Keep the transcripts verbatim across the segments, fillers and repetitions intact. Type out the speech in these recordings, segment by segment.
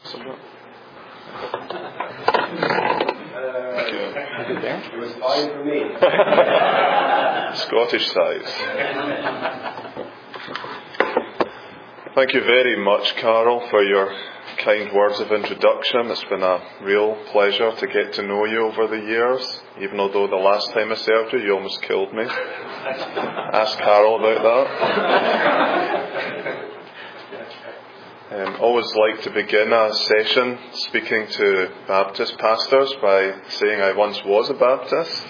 Uh, It was fine for me. Scottish size. Thank you very much, Carol, for your kind words of introduction. It's been a real pleasure to get to know you over the years, even although the last time I served you, you almost killed me. Ask Carol about that. Um, always like to begin a session speaking to Baptist pastors by saying I once was a Baptist.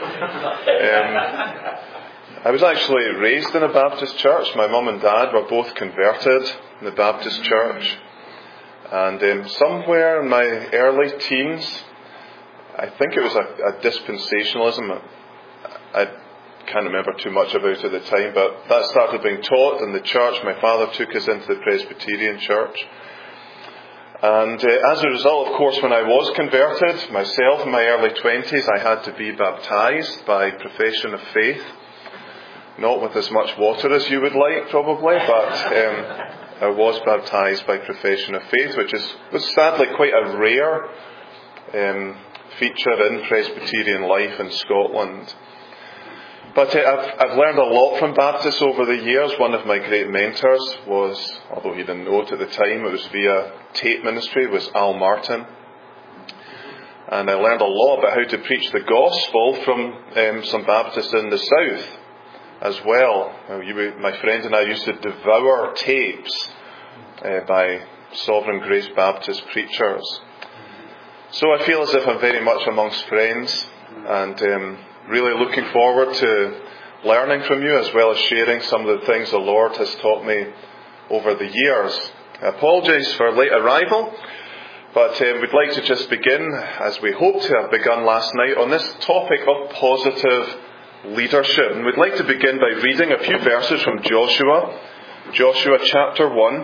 Um, I was actually raised in a Baptist church. My mum and dad were both converted in the Baptist church. And um, somewhere in my early teens, I think it was a, a dispensationalism. I can't remember too much about it at the time, but that started being taught in the church. My father took us into the Presbyterian church. And uh, as a result, of course, when I was converted, myself in my early twenties, I had to be baptized by profession of faith. Not with as much water as you would like, probably, but um, I was baptized by profession of faith, which is was sadly quite a rare um, feature in Presbyterian life in Scotland. But uh, I've, I've learned a lot from Baptists over the years. One of my great mentors was, although he didn't know it at the time, it was via tape ministry, was Al Martin. And I learned a lot about how to preach the gospel from um, some Baptists in the south as well. You, my friend and I used to devour tapes uh, by Sovereign Grace Baptist preachers. So I feel as if I'm very much amongst friends, and um, really looking forward to learning from you, as well as sharing some of the things the Lord has taught me over the years. I apologise for late arrival, but um, we'd like to just begin, as we hope to have begun last night, on this topic of positive leadership. And we'd like to begin by reading a few verses from Joshua, Joshua chapter one.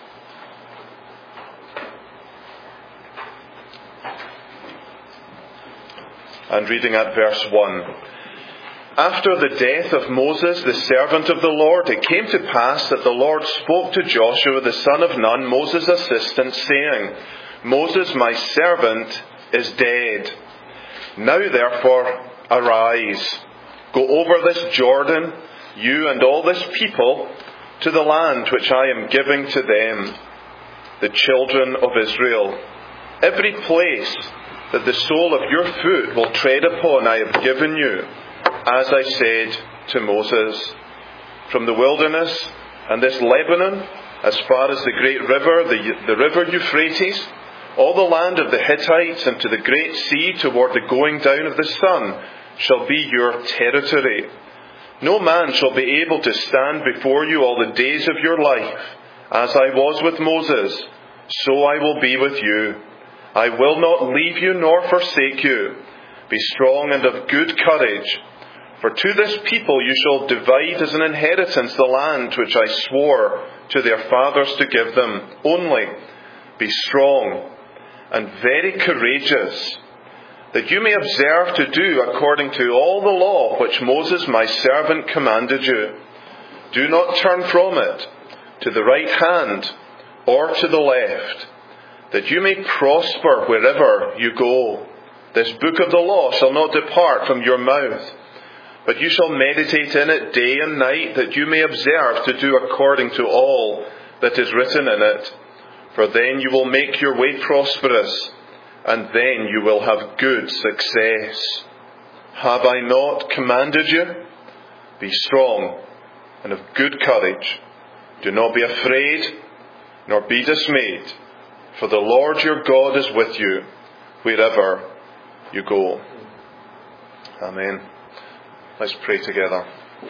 And reading at verse one. After the death of Moses, the servant of the Lord, it came to pass that the Lord spoke to Joshua, the son of Nun, Moses' assistant, saying, Moses, my servant, is dead. Now therefore, arise, go over this Jordan, you and all this people, to the land which I am giving to them, the children of Israel. Every place that the sole of your foot will tread upon I have given you, as I said to Moses. From the wilderness and this Lebanon, as far as the great river, the, the river Euphrates, all the land of the Hittites, and to the great sea toward the going down of the sun, shall be your territory. No man shall be able to stand before you all the days of your life. As I was with Moses, so I will be with you. I will not leave you nor forsake you. Be strong and of good courage. For to this people you shall divide as an inheritance the land which I swore to their fathers to give them. Only be strong and very courageous, that you may observe to do according to all the law which Moses my servant commanded you. Do not turn from it to the right hand or to the left, that you may prosper wherever you go. This book of the law shall not depart from your mouth, but you shall meditate in it day and night, that you may observe to do according to all that is written in it. For then you will make your way prosperous, and then you will have good success. Have I not commanded you? Be strong and of good courage. Do not be afraid, nor be dismayed. For the Lord your God is with you wherever you go. Amen. Let's pray together.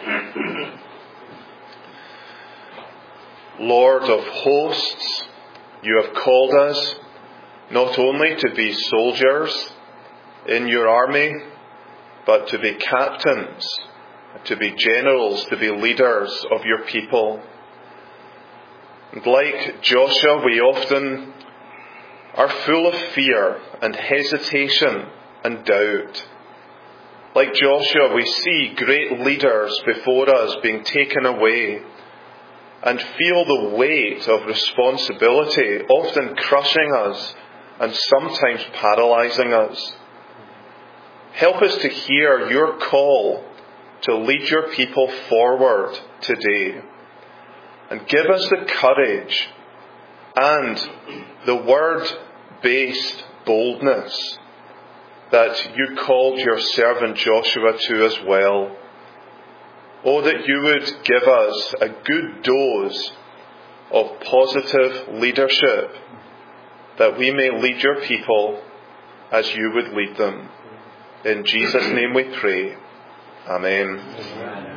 Lord of hosts, you have called us not only to be soldiers in your army, but to be captains, to be generals, to be leaders of your people. And like Joshua, we often are full of fear and hesitation and doubt. Like Joshua, we see great leaders before us being taken away. and feel the weight of responsibility, often crushing us and sometimes paralyzing us. Help us to hear your call to lead your people forward today. And give us the courage and the word-based boldness that you called your servant Joshua to as well. Oh, that you would give us a good dose of positive leadership, that we may lead your people as you would lead them. In Jesus' name we pray. Amen. Amen.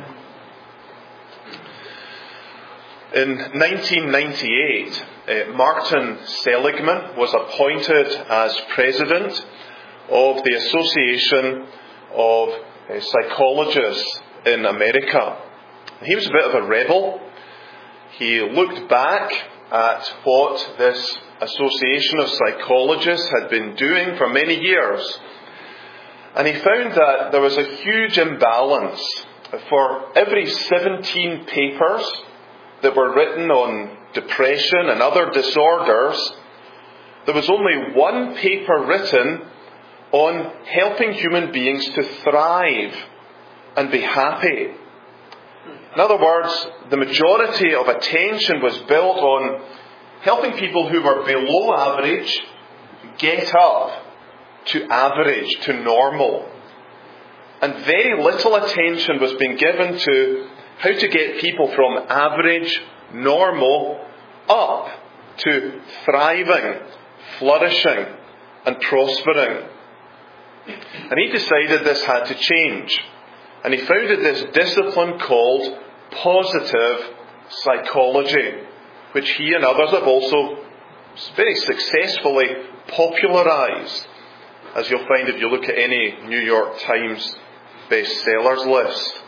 In nineteen ninety-eight, uh, Martin Seligman was appointed as president of the Association of uh, Psychologists in America. He was a bit of a rebel. He looked back at what this Association of Psychologists had been doing for many years, and he found that there was a huge imbalance. For every seventeen papers that were written on depression and other disorders, there was only one paper written on helping human beings to thrive and be happy. In other words, the majority of attention was built on helping people who were below average get up to average, to normal. And very little attention was being given to how to get people from average, normal, up to thriving, flourishing, and prospering. And he decided this had to change. And he founded this discipline called positive psychology, which he and others have also very successfully popularized, as you'll find if you look at any New York Times bestsellers list.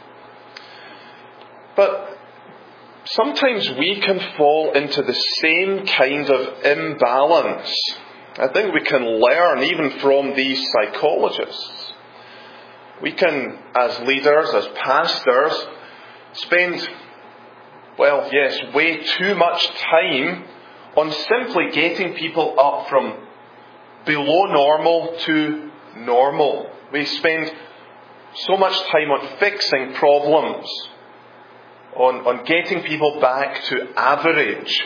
But sometimes we can fall into the same kind of imbalance. I think we can learn even from these psychologists. We can, as leaders, as pastors, spend, well, yes, way too much time on simply getting people up from below normal to normal. We spend so much time on fixing problems, on, on getting people back to average.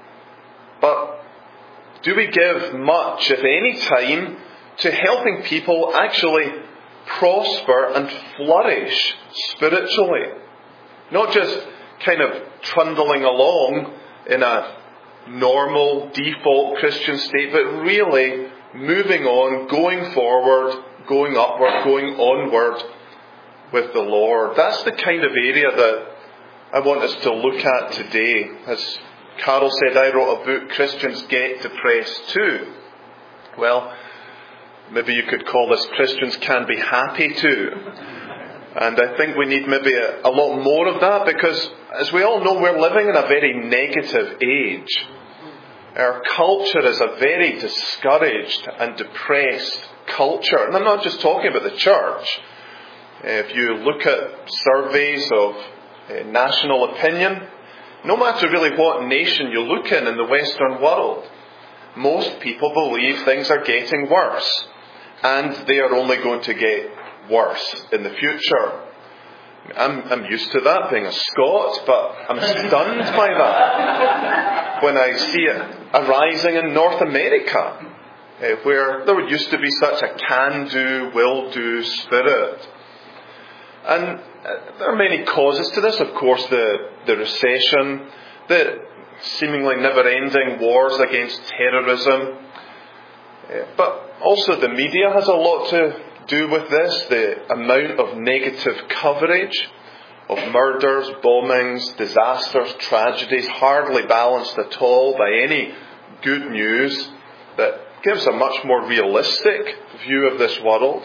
But do we give much, if any, time to helping people actually prosper and flourish spiritually? Not just kind of trundling along in a normal, default Christian state, but really moving on, going forward, going upward, going onward with the Lord. That's the kind of area that I want us to look at today. As Carol said, I wrote a book, Christians Get Depressed Too. Well, maybe you could call this Christians Can Be Happy Too. And I think we need maybe a, a lot more of that, because as we all know, we're living in a very negative age. Our culture is a very discouraged and depressed culture. And I'm not just talking about the church. If you look at surveys of uh, national opinion, no matter really what nation you look in in the Western world, most people believe things are getting worse. And they are only going to get worse in the future. I'm, I'm used to that, being a Scot, but I'm stunned by that when I see it arising in North America, uh, where there used to be such a can-do, will-do spirit. And uh, there are many causes to this. Of course, the, the recession, the seemingly never-ending wars against terrorism, uh, but also the media has a lot to do with this. The amount of negative coverage of murders, bombings, disasters, tragedies, hardly balanced at all by any good news that gives a much more realistic view of this world.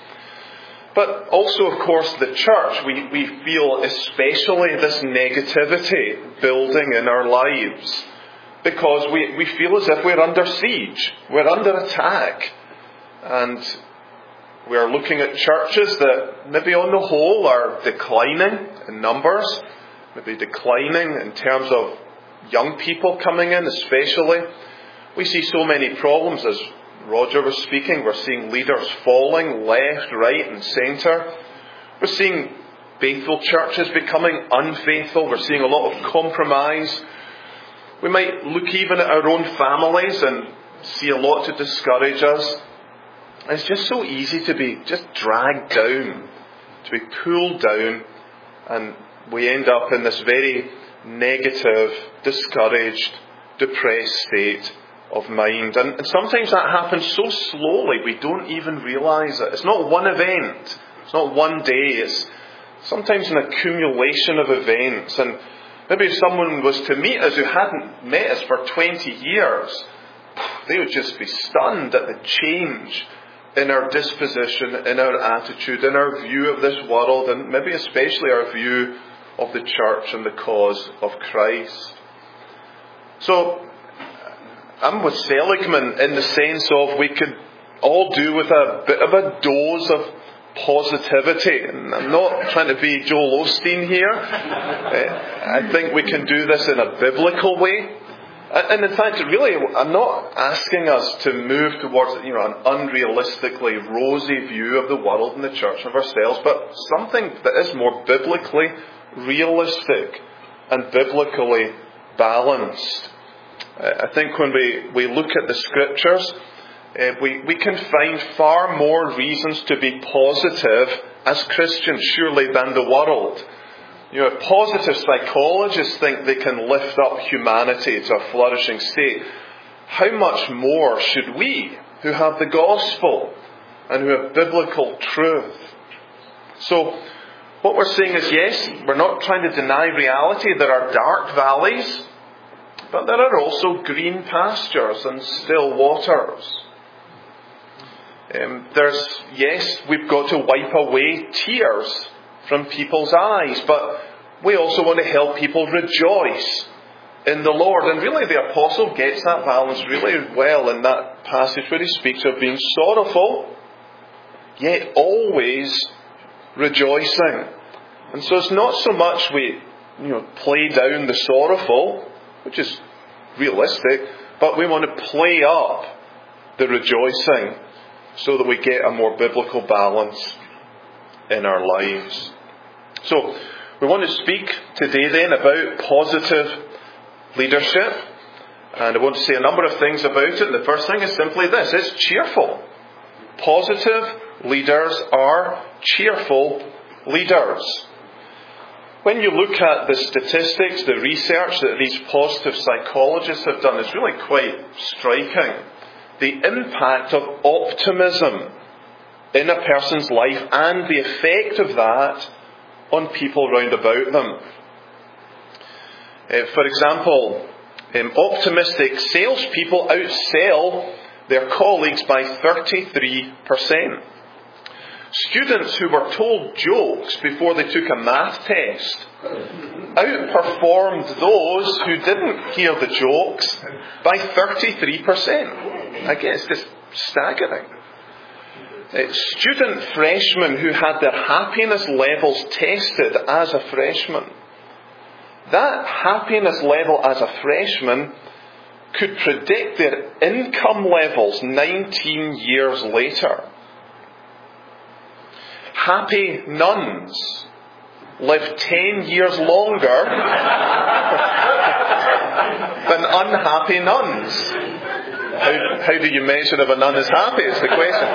But also, of course, the church, we, we feel especially this negativity building in our lives, because we, we feel as if we're under siege, we're under attack. And we are looking at churches that maybe on the whole are declining in numbers, maybe declining in terms of young people coming in especially. We see so many problems. As Roger was speaking, we're seeing leaders falling left, right and centre. We're seeing faithful churches becoming unfaithful. We're seeing a lot of compromise. We might look even at our own families and see a lot to discourage us. It's just so easy to be just dragged down, to be pulled down, and we end up in this very negative, discouraged, depressed state of mind. And, and sometimes that happens so slowly we don't even realise it. It's not one event. It's not one day. It's sometimes an accumulation of events. And maybe if someone was to meet us who hadn't met us for twenty years, they would just be stunned at the change in our disposition, in our attitude, in our view of this world, and maybe especially our view of the church and the cause of Christ. So, I'm with Seligman in the sense of we could all do with a bit of a dose of positivity. And I'm not trying to be Joel Osteen here. I think we can do this in a biblical way. And in fact, really, I'm not asking us to move towards, you know, an unrealistically rosy view of the world and the church and of ourselves, but something that is more biblically realistic and biblically balanced. I think when we, we look at the Scriptures, uh, we, we can find far more reasons to be positive as Christians, surely, than the world. You know, if positive psychologists think they can lift up humanity to a flourishing state, how much more should we, who have the gospel and who have biblical truth? So, what we're saying is, yes, we're not trying to deny reality. There are dark valleys, but there are also green pastures and still waters. Um, there's, yes, we've got to wipe away tears from people's eyes, but we also want to help people rejoice in the Lord. And really the apostle gets that balance really well in that passage where he speaks of being sorrowful, yet always rejoicing. And so it's not so much we, you know, play down the sorrowful, which is realistic, but we want to play up the rejoicing so that we get a more biblical balance in our lives. So, we want to speak today then about positive leadership. And I want to say a number of things about it. And the first thing is simply this: it's cheerful. Positive leaders are cheerful leaders. When you look at the statistics, the research that these positive psychologists have done is really quite striking. The impact of optimism in a person's life and the effect of that on people round about them. Uh, for example, um, optimistic salespeople outsell their colleagues by thirty-three percent. Students who were told jokes before they took a math test outperformed those who didn't hear the jokes by thirty-three percent. I guess it's staggering. Uh, student freshmen who had their happiness levels tested as a freshman, that happiness level as a freshman could predict their income levels nineteen years later. Happy nuns live ten years longer than unhappy nuns. How, how do you measure if a nun is happy is the question.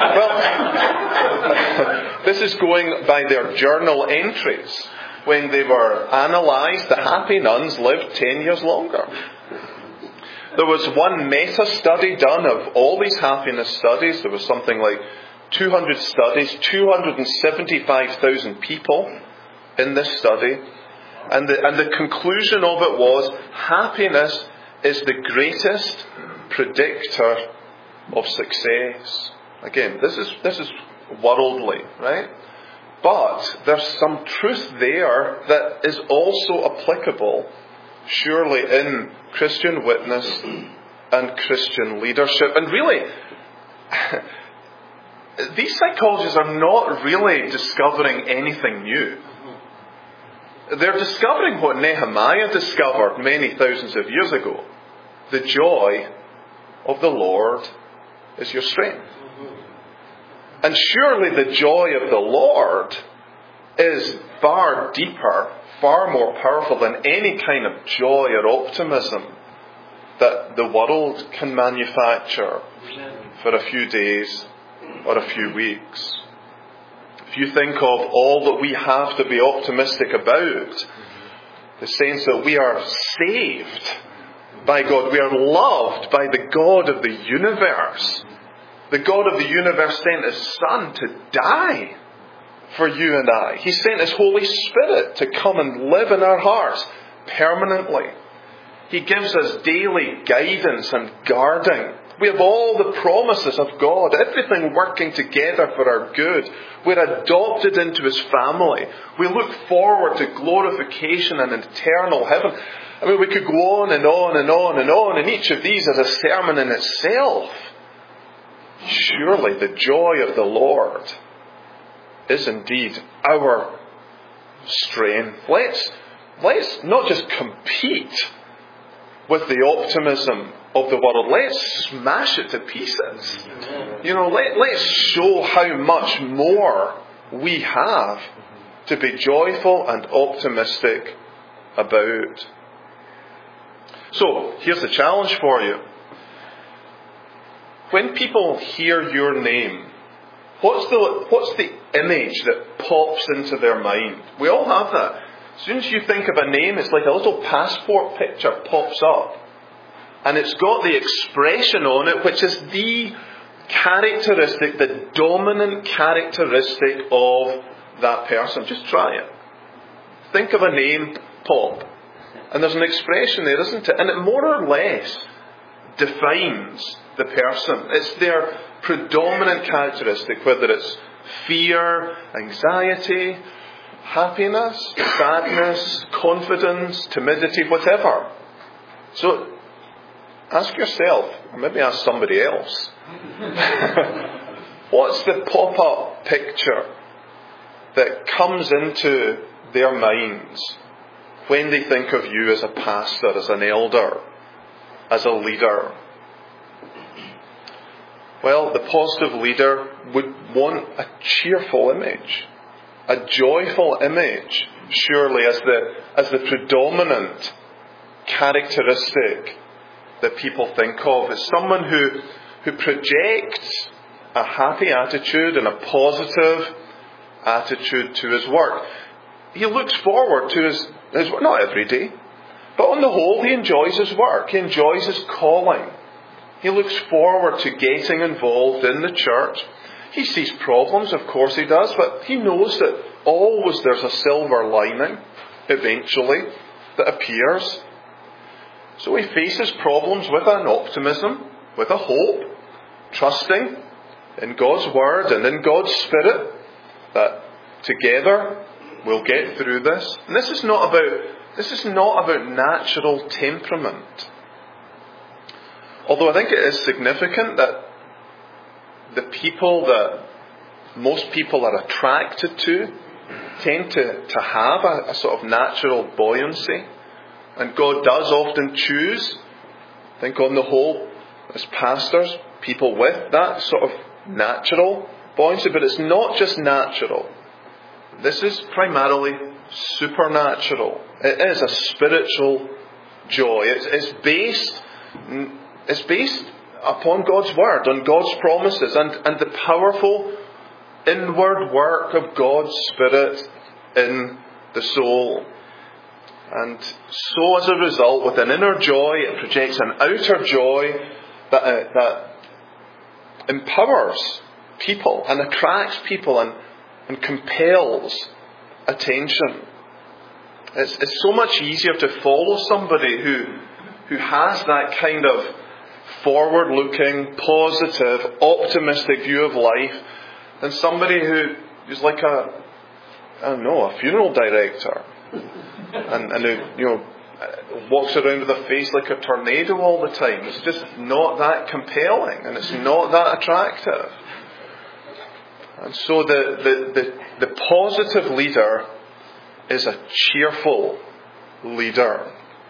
Well, this is going by their journal entries. When they were analysed, the happy nuns lived ten years longer. There was one meta-study done of all these happiness studies. There was something like two hundred studies, two hundred seventy-five thousand people in this study. And the, and the conclusion of it was, happiness is the greatest predictor of success. Again, this is this is worldly, right? But there's some truth there that is also applicable, surely, in Christian witness and Christian leadership. And really, these psychologists are not really discovering anything new. they're discovering what Nehemiah discovered many thousands of years ago. The joy of the Lord is your strength. And surely the joy of the Lord is far deeper, far more powerful than any kind of joy or optimism that the world can manufacture for a few days or a few weeks. If you think of all that we have to be optimistic about, the sense that we are saved by God, we are loved by the God of the universe. The God of the universe sent His Son to die for you and I. He sent His Holy Spirit to come and live in our hearts permanently. He gives us daily guidance and guarding. We have all the promises of God, everything working together for our good. We're adopted into His family. We look forward to glorification and eternal heaven. I mean, we could go on and on and on and on, and each of these is a sermon in itself. Surely the joy of the Lord is indeed our strength. Let's, let's not just compete with the optimism of the world. Let's smash it to pieces. You know, let, let's show how much more we have to be joyful and optimistic about. So, here's the challenge for you. When people hear your name, what's the, what's the image that pops into their mind? We all have that. As soon as you think of a name, it's like a little passport picture pops up. And it's got the expression on it, which is the characteristic, the dominant characteristic of that person. Just try it. Think of a name, pop. And there's an expression there, isn't it? And it more or less defines the person. It's their predominant characteristic, whether it's fear, anxiety, happiness, sadness, confidence, timidity, whatever. So, ask yourself, or maybe ask somebody else, what's the pop-up picture that comes into their minds when they think of you as a pastor, as an elder, as a leader? Well, the positive leader would want a cheerful image, a joyful image, surely, as the, as the predominant characteristic that people think of. As someone who, who projects a happy attitude and a positive attitude to his work. He looks forward to his, his work, not every day, but on the whole he enjoys his work. He enjoys his calling. He looks forward to getting involved in the church. He sees problems, of course he does, but he knows that always there's a silver lining, eventually, that appears. So he faces problems with an optimism, with a hope, trusting in God's Word and in God's Spirit that together we'll get through this. And this is not about, this is not about natural temperament. Although I think it is significant that the people that most people are attracted to tend to, to have a, a sort of natural buoyancy. And God does often choose, I think on the whole, as pastors, people with that sort of natural buoyancy. But it's not just natural. This is primarily supernatural. It is a spiritual joy. It's, it's based, it's based upon God's Word, on God's promises, and, and the powerful inward work of God's Spirit in the soul. And so as a result, with an inner joy, it projects an outer joy that, uh, that empowers people and attracts people and, and compels attention. It's, it's so much easier to follow somebody who, who has that kind of forward-looking, positive, optimistic view of life than somebody who is like a, I don't know, a funeral director. And, and who, you know, walks around with a face like a tornado all the time. It's just not that compelling, and it's not that attractive. And so the, the, the, the positive leader is a cheerful leader.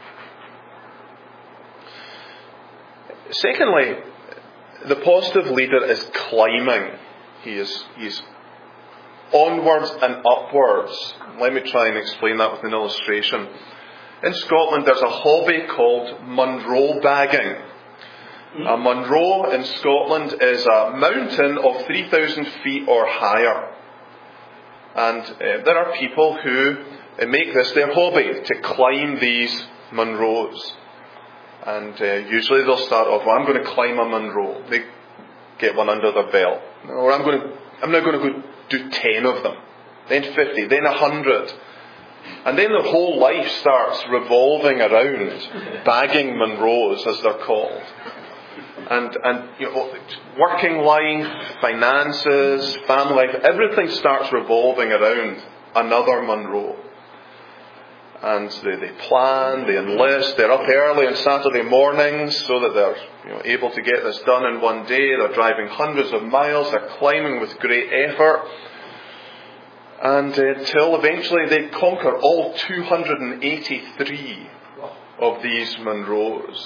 Secondly, the positive leader is climbing. He is he's onwards and upwards. Let me try and explain that with an illustration. In Scotland, there's a hobby called Munro bagging. A Munro in Scotland is a mountain of three thousand feet or higher. And uh, there are people who uh, make this their hobby, to climb these Munros. And uh, usually they'll start off, well, I'm going to climb a Munro. They get one under their belt. Or I'm going to, I'm now going to go do ten of them. Then fifty, then a hundred. And then their whole life starts revolving around bagging Munros, as they're called. And, and you know, working life, finances, family life, everything starts revolving around another Munro. And they, they plan, they enlist, they're up early on Saturday mornings so that they're you know, able to get this done in one day. They're driving hundreds of miles, they're climbing with great effort. And uh, until eventually they conquer all two hundred eighty-three of these Munros.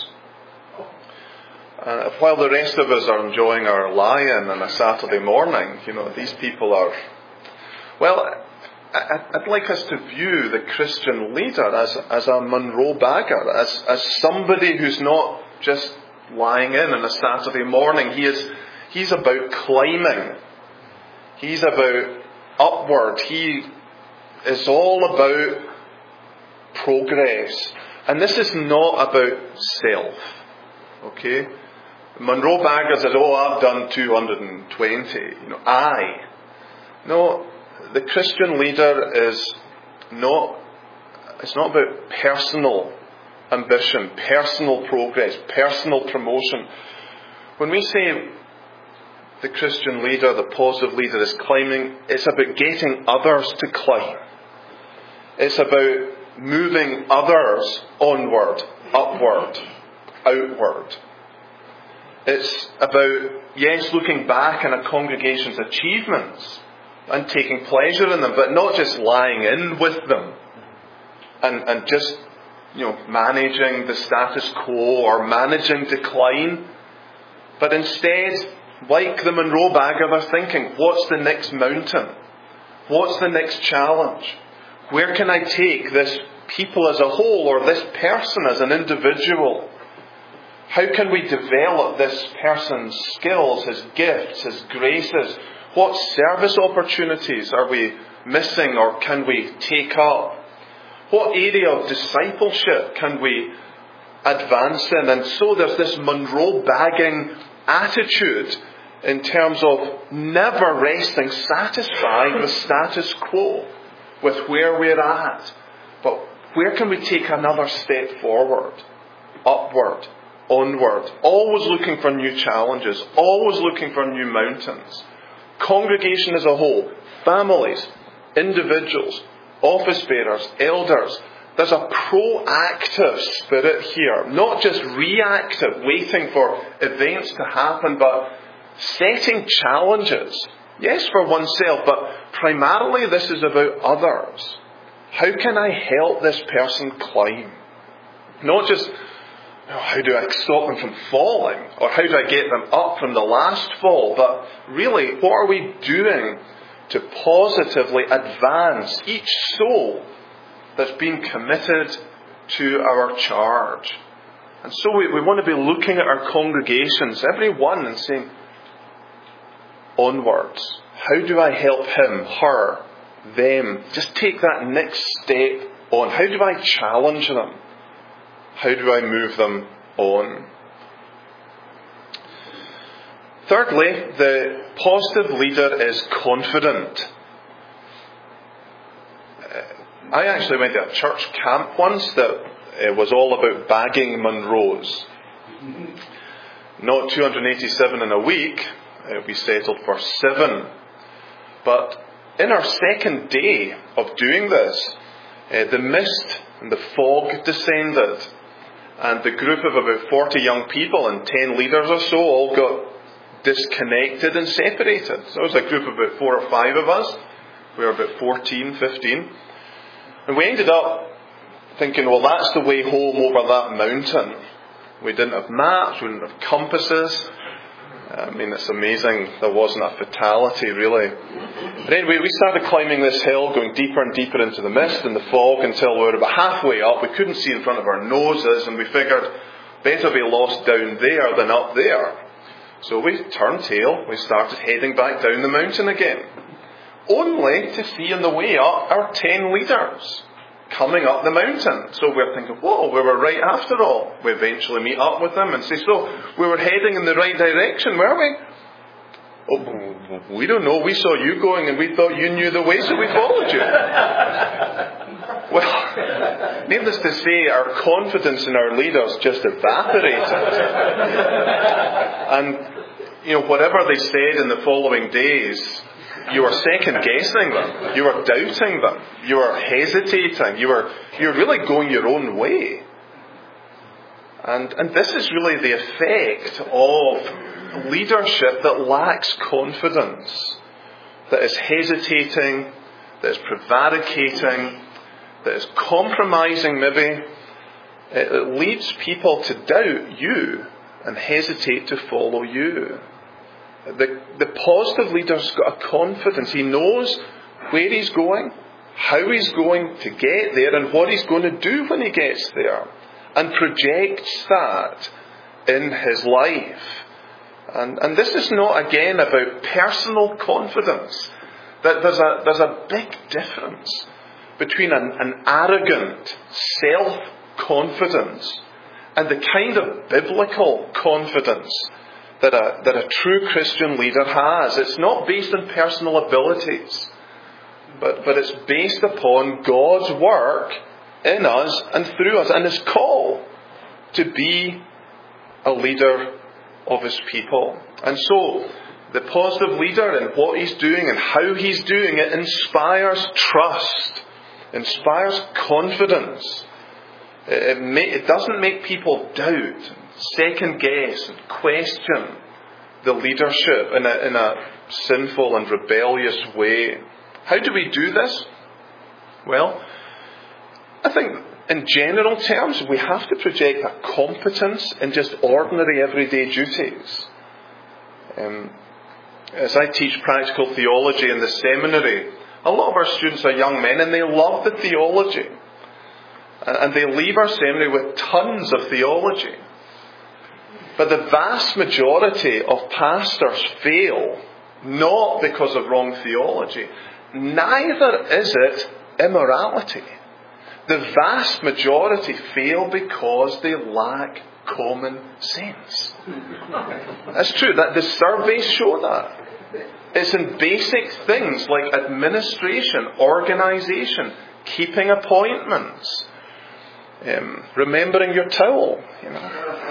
Uh, while the rest of us are enjoying our lie-in on a Saturday morning, you know, these people are... Well, I'd like us to view the Christian leader as, as a Munro bagger, as, as somebody who's not just lying in on a Saturday morning. He is, he's about climbing. He's about upward. He is all about progress. And this is not about self. Okay? Munro bagger says, oh, I've done two hundred twenty. You know, I. No, the Christian leader is not, it's not about personal ambition, personal progress, personal promotion. When we say the Christian leader, the positive leader is climbing, it's about getting others to climb. It's about moving others onward, upward, outward. It's about, yes, looking back on a congregation's achievements and taking pleasure in them, but not just lying in with them and, and just, you know, managing the status quo or managing decline. But instead, like the Munro bagger, they're thinking, what's the next mountain? What's the next challenge? Where can I take this people as a whole, or this person as an individual? How can we develop this person's skills, his gifts, his graces? What service opportunities are we missing or can we take up? What area of discipleship can we advance in? And so there's this Munro bagging attitude in terms of never resting satisfied with status quo, with where we're at. But where can we take another step forward, upward, onward, always looking for new challenges, always looking for new mountains. Congregation as a whole, families, individuals, office bearers, elders. There's a proactive spirit here, not just reactive, waiting for events to happen, but setting challenges. Yes, for oneself, but primarily this is about others. How can I help this person climb? Not just, oh, how do I stop them from falling? Or how do I get them up from the last fall? But really, what are we doing to positively advance each soul that's been committed to our charge? And so we, we want to be looking at our congregations, every one, and saying, onwards. How do I help him, her, them? Just take that next step on. How do I challenge them? How do I move them on? Thirdly, the positive leader is confident. I actually went to a church camp once that was all about bagging Munros. Not two hundred eighty-seven in a week. We settled for seven. But in our second day of doing this, the mist and the fog descended. And the group of about forty young people and ten leaders or so all got disconnected and separated. So it was a group of about four or five of us. We were about fourteen, fifteen. And we ended up thinking, well, that's the way home over that mountain. We didn't have maps, we didn't have compasses. I mean, it's amazing there wasn't a fatality, really. But anyway, we started climbing this hill, going deeper and deeper into the mist and the fog until we were about halfway up. We couldn't see in front of our noses, and we figured, better be lost down there than up there. So we turned tail, we started heading back down the mountain again. Only to see on the way up our ten leaders coming up the mountain. So we're thinking, whoa, we were right after all. We eventually meet up with them and say, so we were heading in the right direction, were we? Oh, we don't know. We saw you going and we thought you knew the way, so we followed you. Well, needless to say, our confidence in our leaders just evaporated. And, you know, whatever they said in the following days, you were second guessing them. You were doubting them. You were hesitating. You were you were really going your own way. And and this is really the effect of leadership that lacks confidence, that is hesitating, that is prevaricating, that is compromising maybe. It leads people to doubt you and hesitate to follow you. The, the positive leader's got a confidence. He knows where he's going, how he's going to get there, and what he's going to do when he gets there, and projects that in his life. And, and this is not, again, about personal confidence. That there's a, there's a big difference between an, an arrogant self-confidence and the kind of biblical confidence that a, that a true Christian leader has. It's not based on personal abilities, but, but it's based upon God's work in us and through us, and His call to be a leader of His people. And so, the positive leader and what he's doing and how he's doing it inspires trust, inspires confidence. It, may, it doesn't make people doubt, second guess and question the leadership in a, in a sinful and rebellious way. How do we do this? Well, I think in general terms we have to project a competence in just ordinary everyday duties. Um, as I teach practical theology in the seminary, a lot of our students are young men and they love the theology. And they leave our seminary with tons of theology. But the vast majority of pastors fail not because of wrong theology. Neither is it immorality. The vast majority fail because they lack common sense. That's true. That the surveys show that. It's in basic things like administration, organisation, keeping appointments, Um, remembering your towel, you know.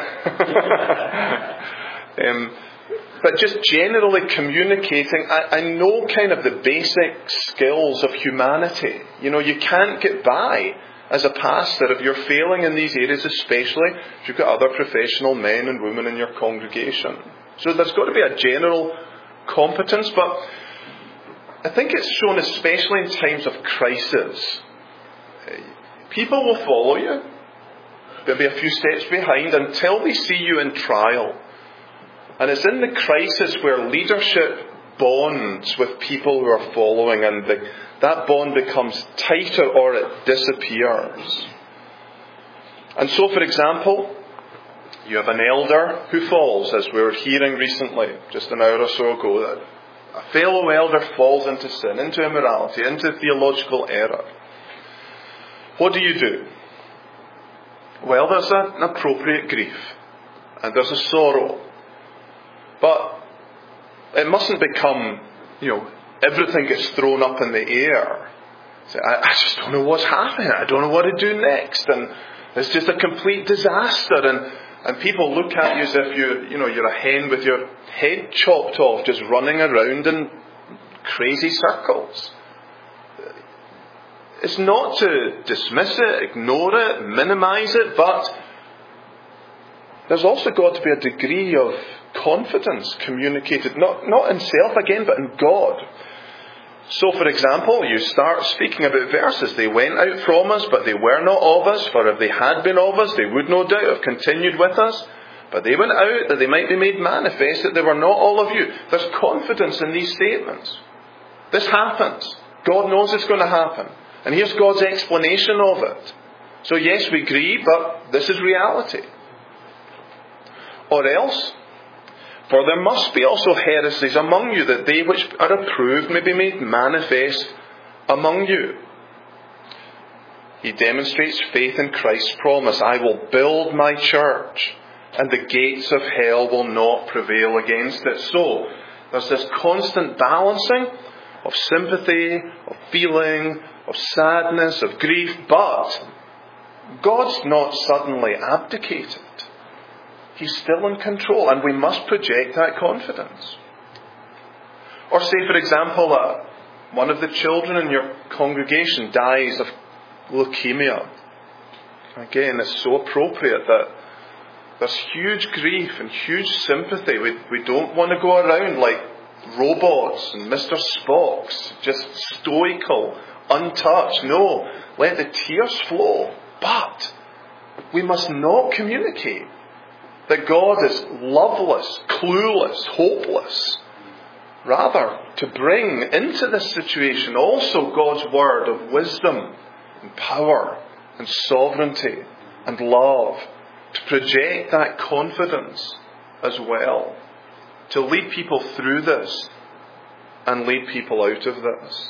um, but just generally communicating, I, I know kind of the basic skills of humanity. You know, you can't get by as a pastor if you're failing in these areas, especially if you've got other professional men and women in your congregation. So there's got to be a general competence, but I think it's shown especially in times of crisis. People will follow you. They'll be a few steps behind until they see you in trial. And it's in the crisis where leadership bonds with people who are following, and the, that bond becomes tighter or it disappears. And so, for example, you have an elder who falls, as we were hearing recently, just an hour or so ago, that a fellow elder falls into sin, into immorality, into theological error. What do you do? Well, there's an appropriate grief, and there's a sorrow. But it mustn't become, you know, everything gets thrown up in the air. So I, I just don't know what's happening. I don't know what to do next. And it's just a complete disaster. And, and people look at you as if you, you know, you're a hen with your head chopped off, just running around in crazy circles. It's not to dismiss it, ignore it, minimise it, but there's also got to be a degree of confidence communicated, not, not in self again, but in God. So, for example, you start speaking about verses. They went out from us, but they were not of us. For if they had been of us, they would no doubt have continued with us. But they went out that they might be made manifest that they were not all of you. There's confidence in these statements. This happens. God knows it's going to happen. And here's God's explanation of it. So yes, we grieve, but this is reality. Or else, for there must be also heresies among you, that they which are approved may be made manifest among you. He demonstrates faith in Christ's promise. I will build my church, and the gates of hell will not prevail against it. So, there's this constant balancing of sympathy, of feeling, of sadness, of grief, but God's not suddenly abdicated. He's still in control, and we must project that confidence. Or say, for example, that one of the children in your congregation dies of leukemia. Again, it's so appropriate that there's huge grief and huge sympathy. We, we don't want to go around like robots and Mister Spocks, just stoical, untouched. No, let the tears flow. But we must not communicate that God is loveless, clueless, hopeless. Rather, to bring into this situation also God's word of wisdom and power and sovereignty and love. To project that confidence as well. To lead people through this and lead people out of this.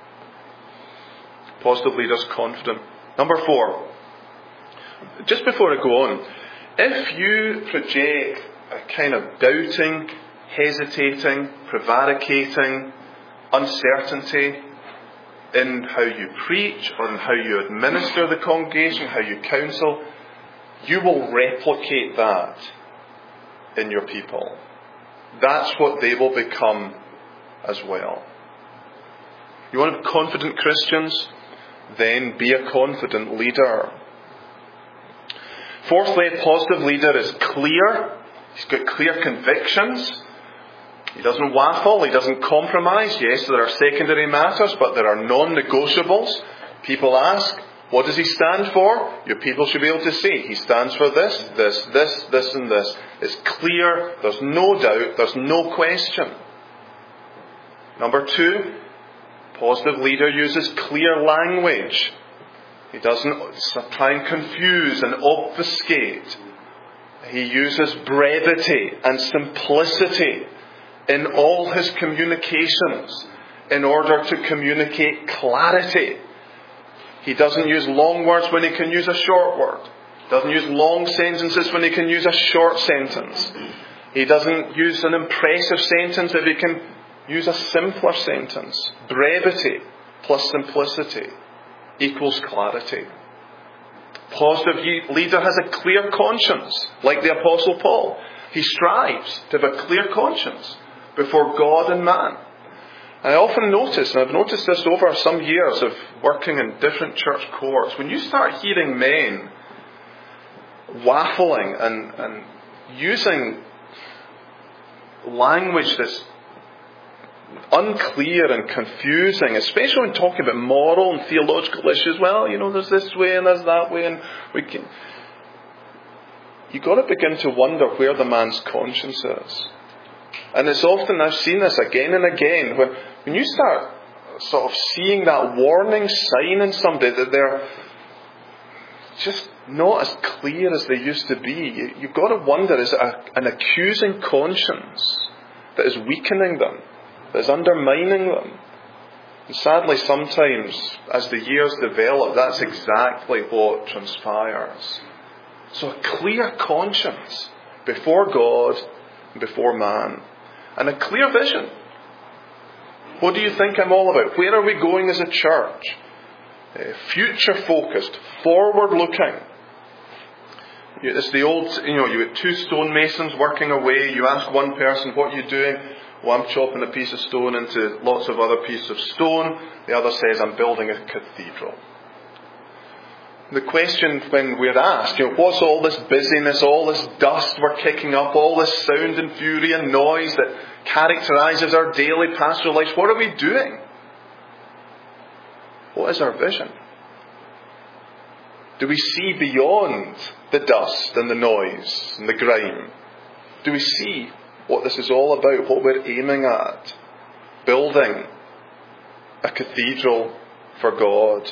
Positive leaders confident. Number four. Just before I go on, if you project a kind of doubting, hesitating, prevaricating, uncertainty in how you preach or in how you administer the congregation, how you counsel, you will replicate that in your people. That's what they will become as well. You want to be confident Christians? Then be a confident leader. Fourthly, a positive leader is clear. He's got clear convictions. He doesn't waffle. He doesn't compromise. Yes, there are secondary matters, but there are non-negotiables. People ask, what does he stand for? Your people should be able to see. He stands for this, this, this, this and this. It's clear. There's no doubt. There's no question. Number two, positive leader uses clear language. He doesn't try and confuse and obfuscate. He uses brevity and simplicity in all his communications in order to communicate clarity. He doesn't use long words when he can use a short word. He doesn't use long sentences when he can use a short sentence. He doesn't use an impressive sentence if he can use a simpler sentence. Brevity plus simplicity equals clarity. Positive leader has a clear conscience, like the Apostle Paul. He strives to have a clear conscience before God and man. I often notice, and I've noticed this over some years of working in different church courts, when you start hearing men waffling and, and using language that's unclear and confusing, especially when talking about moral and theological issues. Well, you know, there's this way and there's that way, and we can. You've got to begin to wonder where the man's conscience is. And it's often, I've seen this again and again, when, when you start sort of seeing that warning sign in somebody that they're just not as clear as they used to be, you, you've got to wonder, is it a, an accusing conscience that is weakening them, that is undermining them? And sadly, sometimes, as the years develop, that's exactly what transpires. So a clear conscience before God and before man. And a clear vision. What do you think I'm all about? Where are we going as a church? Uh, future-focused, forward-looking. It's the old, you know, you get two stonemasons working away. You ask one person, what are you doing? Well, I'm chopping a piece of stone into lots of other pieces of stone. The other says, I'm building a cathedral. The question when we're asked, you know, what's all this busyness, all this dust we're kicking up, all this sound and fury and noise that characterises our daily pastoral lives? What are we doing? What is our vision? Do we see beyond the dust and the noise and the grime? Do we see what this is all about, what we're aiming at? Building a cathedral for God.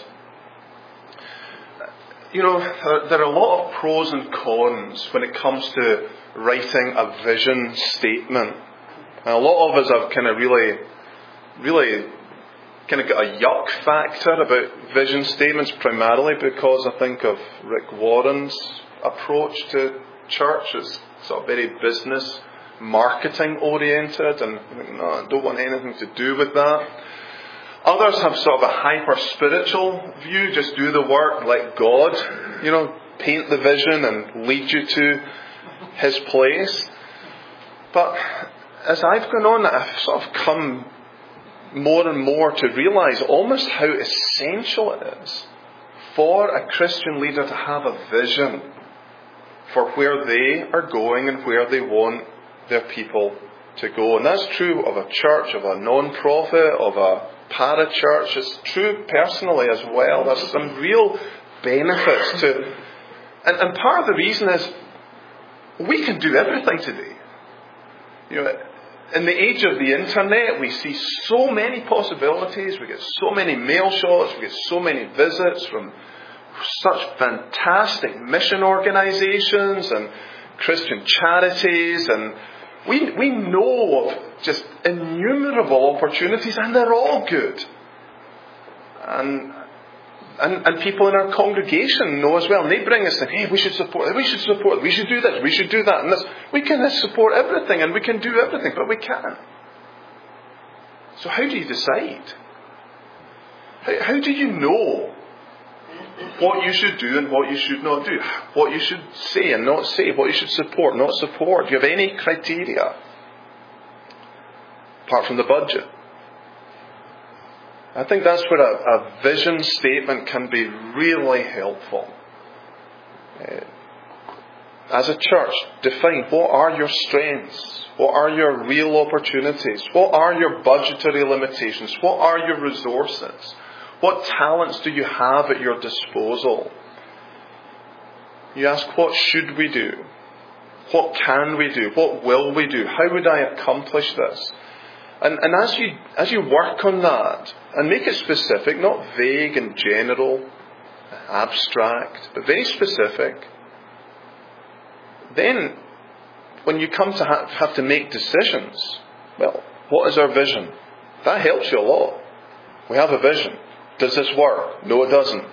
You know, there are a lot of pros and cons when it comes to writing a vision statement. And a lot of us have kind of really, really kind of got a yuck factor about vision statements, primarily because I think of Rick Warren's approach to church as sort of very business, marketing oriented, and I think, no, I don't want anything to do with that. Others have sort of a hyper-spiritual view, just do the work, let God, you know, paint the vision and lead you to His place. But as I've gone on, I've sort of come more and more to realise almost how essential it is for a Christian leader to have a vision for where they are going and where they want their people to go. And that's true of a church, of a non-profit, of a parachurch. It's true personally as well. There's some real benefits to... And, and part of the reason is we can do everything today. You know, in the age of the internet, we see so many possibilities. We get so many mail shots. We get so many visits from such fantastic mission organisations and Christian charities, and we we know of just innumerable opportunities, and they're all good. And and and people in our congregation know as well, and they bring us in, hey, we should support, we should support, we should do this, we should do that, and this. We can support everything, and we can do everything, but we can't. So how do you decide? How, how do you know what you should do and what you should not do? What you should say and not say? What you should support, not support? Do you have any criteria? Apart from the budget. I think that's where a, a vision statement can be really helpful. Uh, as a church, define what are your strengths? What are your real opportunities? What are your budgetary limitations? What are your resources? What talents do you have at your disposal? You ask, what should we do? What can we do? What will we do? How would I accomplish this? And, and as you as you work on that, and make it specific, not vague and general, abstract, but very specific, then when you come to have, have to make decisions, well, what is our vision? That helps you a lot. We have a vision. Does this work? No, it doesn't.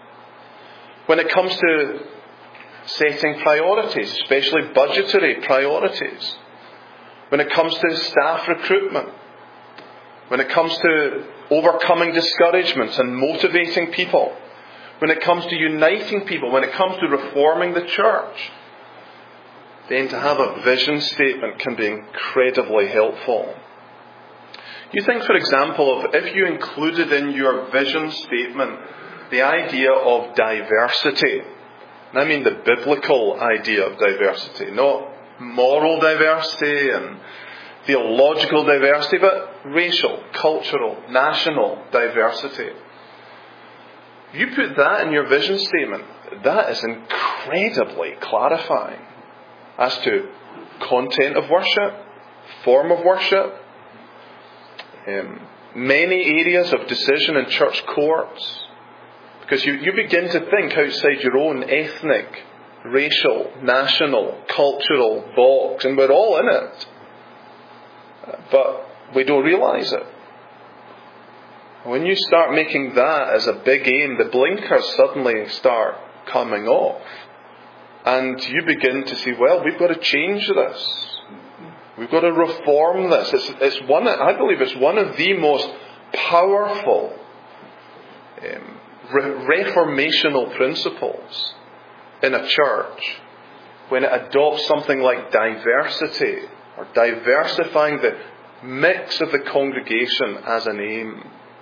When it comes to setting priorities, especially budgetary priorities, when it comes to staff recruitment, when it comes to overcoming discouragements and motivating people, when it comes to uniting people, when it comes to reforming the church, then to have a vision statement can be incredibly helpful. You think, for example, of if you included in your vision statement the idea of diversity, and I mean the biblical idea of diversity, not moral diversity and theological diversity, but racial, cultural, national diversity. If you put that in your vision statement, that is incredibly clarifying as to content of worship, form of worship, um, many areas of decision in church courts. Because you, you begin to think outside your own ethnic, racial, national, cultural box, and we're all in it. But we don't realise it. When you start making that as a big aim, the blinkers suddenly start coming off. And you begin to see, well, we've got to change this. We've got to reform this. It's, it's one, I believe it's one of the most powerful um, re- reformational principles in a church when it adopts something like diversity, or diversifying the mix of the congregation as an aim.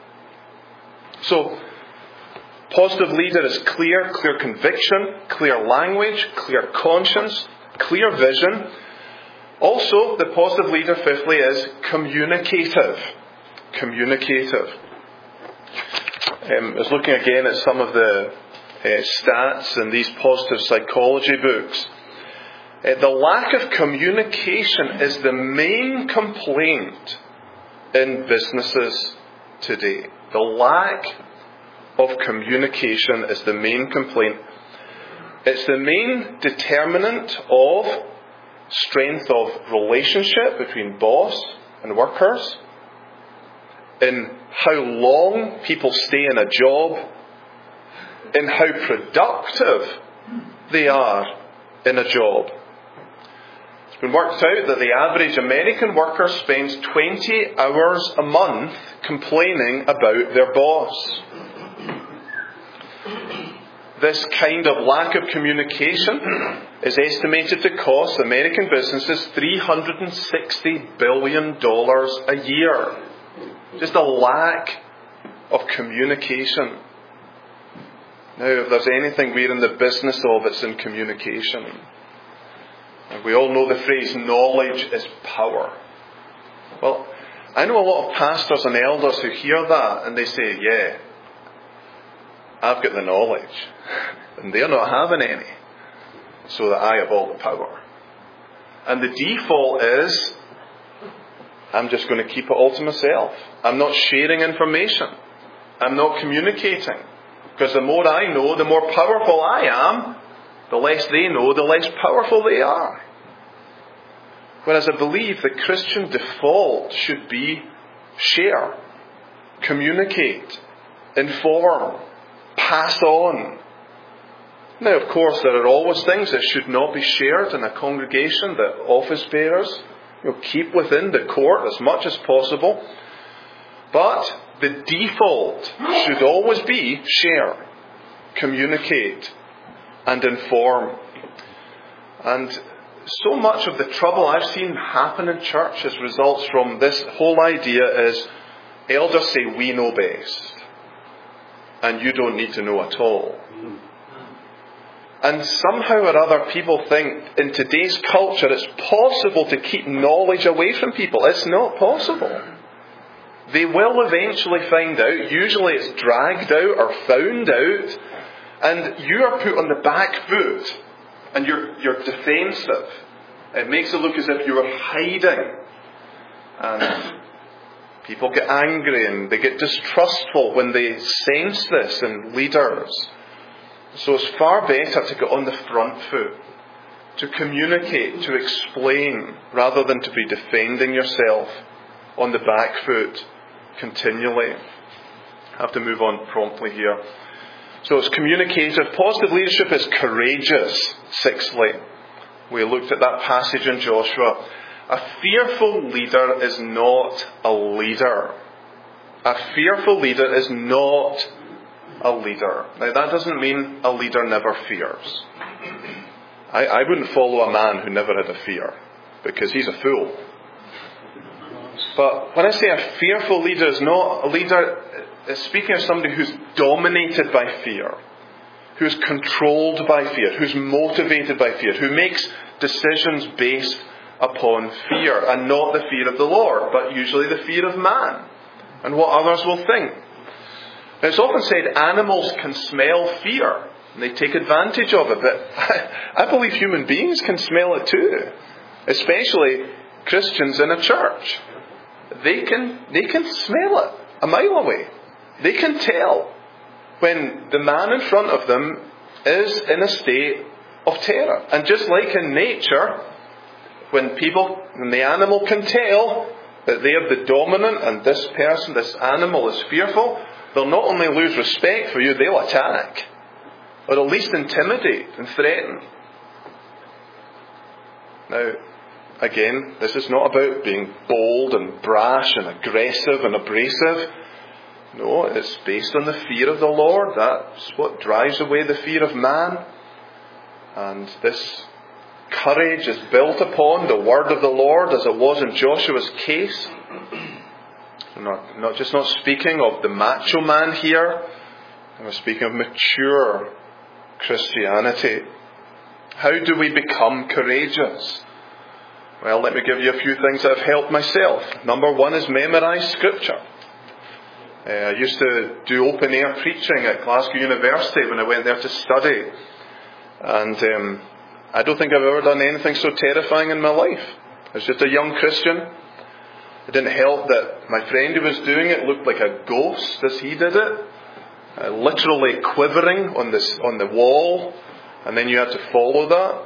So, positive leader is clear, clear conviction, clear language, clear conscience, clear vision. Also, the positive leader, fifthly, is communicative. Communicative. Um, I was looking again at some of the uh, stats in these positive psychology books. Uh, the lack of communication is the main complaint in businesses today. The lack of communication is the main complaint. It's the main determinant of strength of relationship between boss and workers, in how long people stay in a job, in how productive they are in a job. It's been worked out that the average American worker spends twenty hours a month complaining about their boss. This kind of lack of communication is estimated to cost American businesses three hundred sixty billion dollars a year. Just a lack of communication. Now, if there's anything we're in the business of, it's in communication. And we all know the phrase, knowledge is power. Well, I know a lot of pastors and elders who hear that and they say, yeah, I've got the knowledge. And they're not having any. So that I have all the power. And the default is, I'm just going to keep it all to myself. I'm not sharing information. I'm not communicating. Because the more I know, the more powerful I am. The less they know, the less powerful they are. Whereas I believe the Christian default should be share, communicate, inform, pass on. Now, of course, there are always things that should not be shared in a congregation, that office bearers, you know, keep within the court as much as possible. But the default should always be share, communicate, and inform. And so much of the trouble I've seen happen in churches results from this whole idea is elders say we know best and you don't need to know at all. And somehow or other people think in today's culture it's possible to keep knowledge away from people. It's not possible. They will eventually find out. Usually it's dragged out or found out. And you are put on the back foot. And you're, you're defensive. It makes it look as if you are hiding. And people get angry and they get distrustful when they sense this in leaders. So it's far better to get on the front foot. To communicate, to explain, rather than to be defending yourself on the back foot continually. I have to move on promptly here. So it's communicative. Positive leadership is courageous. Sixthly, we looked at that passage in Joshua. A fearful leader is not a leader. A fearful leader is not a leader. Now that doesn't mean a leader never fears. I, I wouldn't follow a man who never had a fear, because he's a fool. But when I say a fearful leader is not a leader, it's speaking of somebody who's dominated by fear, who's controlled by fear, who's motivated by fear, who makes decisions based upon fear, and not the fear of the Lord, but usually the fear of man and what others will think. Now, it's often said animals can smell fear and they take advantage of it, but I, I believe human beings can smell it too, especially Christians in a church. They can they can smell it a mile away. They can tell when the man in front of them is in a state of terror. And just like in nature, when people, when the animal can tell that they are the dominant and this person, this animal is fearful, they'll not only lose respect for you, they'll attack. Or at least intimidate and threaten. Now, again, this is not about being bold and brash and aggressive and abrasive. No, it's based on the fear of the Lord. That's what drives away the fear of man. And this courage is built upon the word of the Lord, as it was in Joshua's case. I'm not, not just not speaking of the macho man here. I'm speaking of mature Christianity. How do we become courageous? Well, let me give you a few things that have helped myself. Number one is memorize Scripture. Uh, I used to do open-air preaching at Glasgow University when I went there to study. And um, I don't think I've ever done anything so terrifying in my life. I was just a young Christian. It didn't help that my friend who was doing it looked like a ghost as he did it. Uh, literally quivering on, this, on the wall. And then you had to follow that.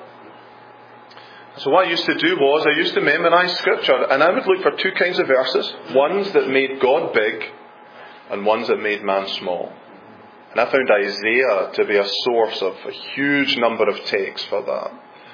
So what I used to do was, I used to memorize Scripture. And I would look for two kinds of verses. Ones that made God big, and ones that made man small. And I found Isaiah to be a source of a huge number of takes for that.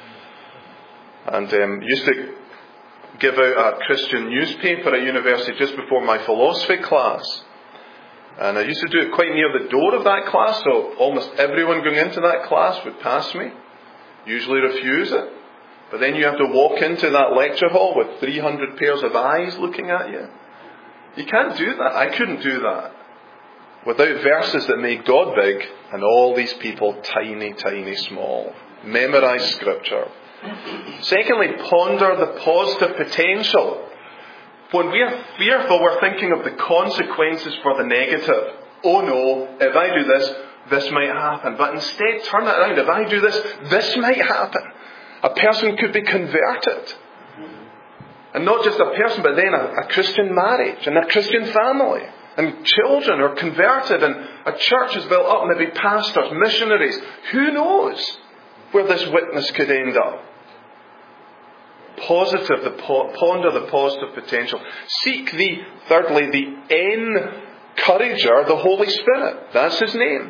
And um, used to give out a Christian newspaper at university just before my philosophy class. And I used to do it quite near the door of that class, so almost everyone going into that class would pass me. Usually refuse it. But then you have to walk into that lecture hall with three hundred pairs of eyes looking at you. You can't do that. I couldn't do that without verses that made God big and all these people tiny, tiny, small. Memorize Scripture. Secondly, ponder the positive potential. When we are fearful, we're thinking of the consequences for the negative. Oh no, if I do this, this might happen. But instead, turn it around. If I do this, this might happen. A person could be converted. And not just a person, but then a, a Christian marriage and a Christian family. And children are converted and a church is built up, maybe pastors, missionaries. Who knows where this witness could end up? Positive, the po- ponder the positive potential. Seek the, thirdly, the encourager, the Holy Spirit. That's His name.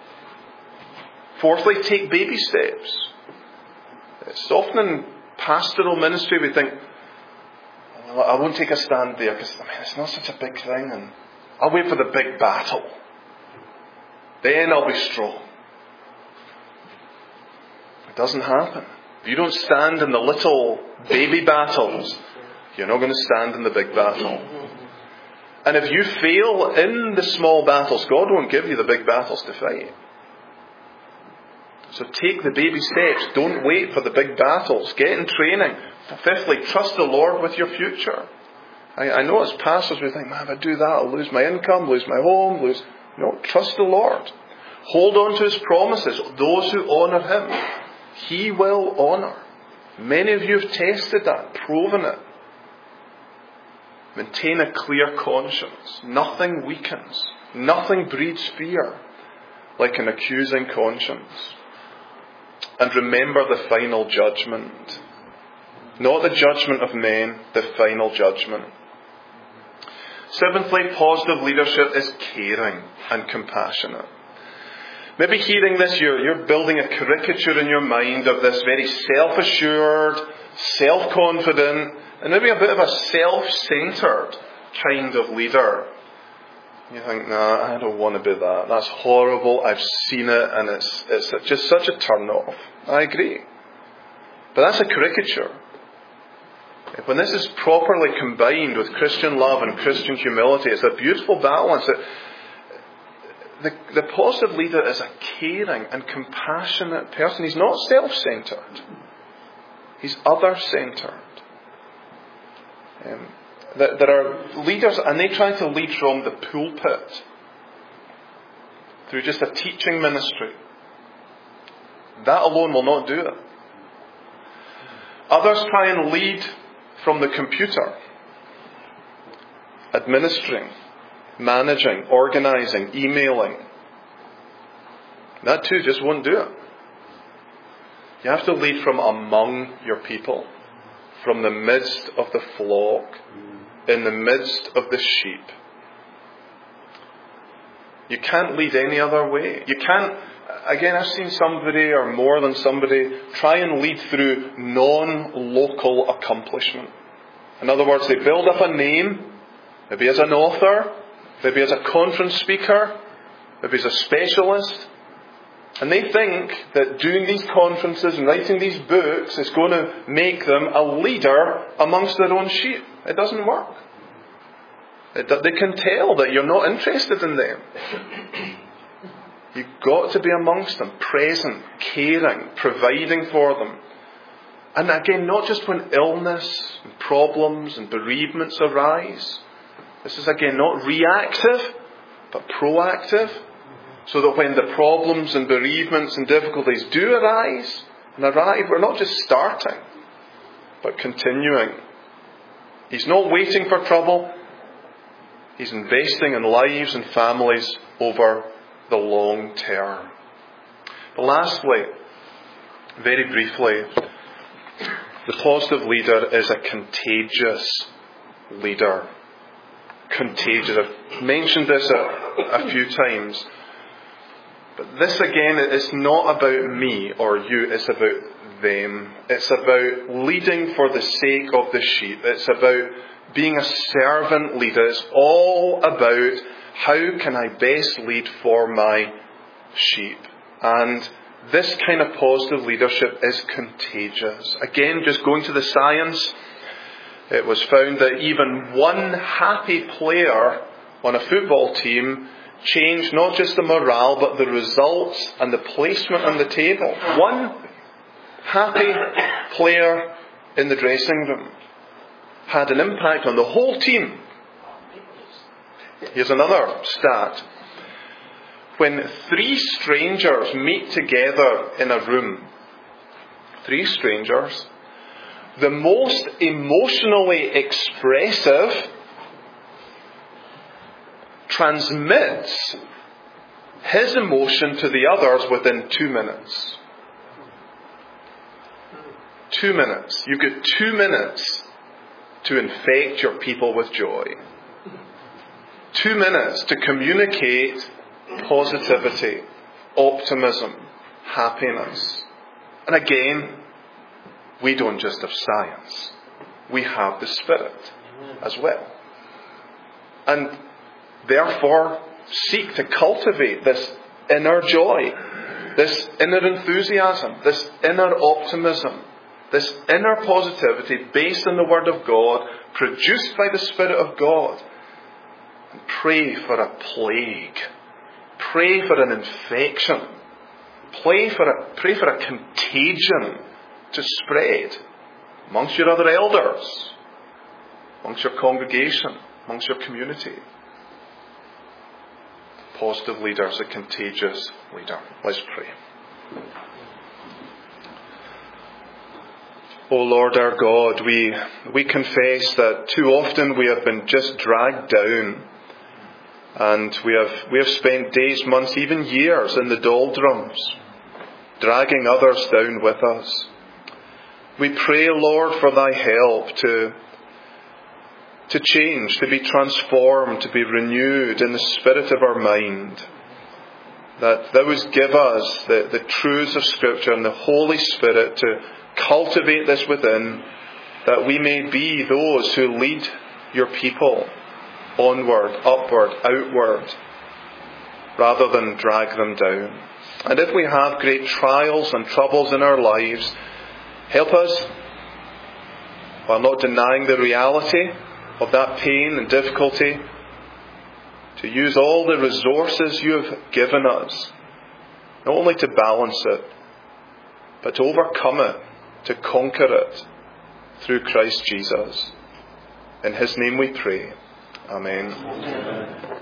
Fourthly, take baby steps. It's often in pastoral ministry we think, well, I won't take a stand there because I mean, it's not such a big thing, and I'll wait for the big battle. Then I'll be strong. It doesn't happen. If you don't stand in the little baby battles, you're not going to stand in the big battle. And if you fail in the small battles, God won't give you the big battles to fight. So take the baby steps. Don't wait for the big battles. Get in training. Fifthly, trust the Lord with your future. I, I know as pastors we think, man, if I do that, I'll lose my income, lose my home, lose... No, trust the Lord. Hold on to His promises. Those who honour Him, He will honour. Many of you have tested that, proven it. Maintain a clear conscience. Nothing weakens. Nothing breeds fear like an accusing conscience. And remember the final judgment. Not the judgment of men, the final judgment. Seventhly, positive leadership is caring and compassionate. Maybe hearing this, you're, you're building a caricature in your mind of this very self-assured, self-confident, and maybe a bit of a self-centered kind of leader. You think, nah, I don't want to be that. That's horrible. I've seen it, and it's it's just such a turn-off. I agree. But that's a caricature. When this is properly combined with Christian love and Christian humility, it's a beautiful balance. The, the positive leader is a caring and compassionate person. He's not self-centered. He's other-centered. Um, there are leaders, and they try to lead from the pulpit through just a teaching ministry. That alone will not do it. Others try and lead from the computer, administering, managing, organising, emailing. That too just won't do it. You have to lead from among your people, from the midst of the flock, in the midst of the sheep. You can't lead any other way. You can't, again, I've seen somebody or more than somebody try and lead through non-local accomplishment. In other words, they build up a name, maybe as an author, maybe as a conference speaker, maybe as a specialist, and they think that doing these conferences and writing these books is going to make them a leader amongst their own sheep. It doesn't work. It, they can tell that you're not interested in them. You've got to be amongst them, present, caring, providing for them. And again, not just when illness and problems and bereavements arise. This is again not reactive, but proactive, so that when the problems and bereavements and difficulties do arise and arrive, we're not just starting, but continuing. He's not waiting for trouble. He's investing in lives and families over the long term. But lastly, very briefly, the positive leader is a contagious leader. Contagious. I've mentioned this a, a few times. But this again is not about me or you, it's about them. It's about leading for the sake of the sheep. It's about being a servant leader. It's all about how can I best lead for my sheep. And this kind of positive leadership is contagious. Again, just going to the science, it was found that even one happy player on a football team changed not just the morale, but the results and the placement on the table. One happy player in the dressing room had an impact on the whole team. Here's another stat. When three strangers meet together in a room, three strangers, the most emotionally expressive transmits his emotion to the others within two minutes. Two minutes. You've got two minutes to infect your people with joy. Two minutes to communicate positivity, optimism, happiness. And again, we don't just have science. We have the Spirit as well. And therefore, seek to cultivate this inner joy, this inner enthusiasm, this inner optimism, this inner positivity based on the Word of God, produced by the Spirit of God. And pray for a plague. Pray for an infection. Pray for a, pray for a contagion to spread amongst your other elders, amongst your congregation, amongst your community. Positive leader is a contagious leader. Let's pray. O Lord our God, we we confess that too often we have been just dragged down, and we have we have spent days, months, even years in the doldrums, dragging others down with us. We pray, Lord, for thy help to to change, to be transformed, to be renewed in the spirit of our mind. That thou would give us the, the truths of Scripture and the Holy Spirit to cultivate this within, that we may be those who lead your people onward, upward, outward, rather than drag them down. And if we have great trials and troubles in our lives, help us, while not denying the reality of that pain and difficulty, to use all the resources you have given us, not only to balance it, but to overcome it, to conquer it through Christ Jesus. In his name we pray. Amen. Amen.